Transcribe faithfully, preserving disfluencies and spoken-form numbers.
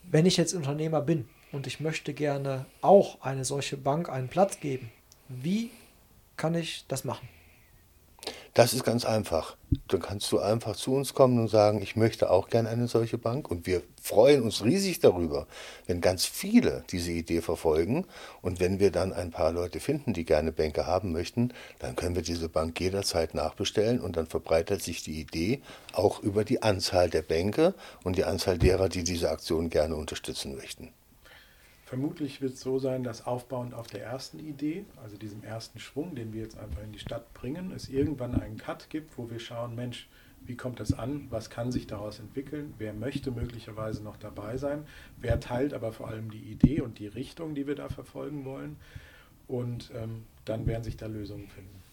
wenn ich jetzt Unternehmer bin und ich möchte gerne auch eine solche Bank einen Platz geben, wie kann ich das machen? Das ist ganz einfach. Dann kannst du einfach zu uns kommen und sagen, ich möchte auch gerne eine solche Bank. Und wir freuen uns riesig darüber, wenn ganz viele diese Idee verfolgen. Und wenn wir dann ein paar Leute finden, die gerne Bänke haben möchten, dann können wir diese Bank jederzeit nachbestellen und dann verbreitet sich die Idee auch über die Anzahl der Bänke und die Anzahl derer, die diese Aktion gerne unterstützen möchten. Vermutlich wird es so sein, dass aufbauend auf der ersten Idee, also diesem ersten Schwung, den wir jetzt einfach in die Stadt bringen, es irgendwann einen Cut gibt, wo wir schauen, Mensch, wie kommt das an, was kann sich daraus entwickeln, wer möchte möglicherweise noch dabei sein, wer teilt aber vor allem die Idee und die Richtung, die wir da verfolgen wollen, und ähm, dann werden sich da Lösungen finden.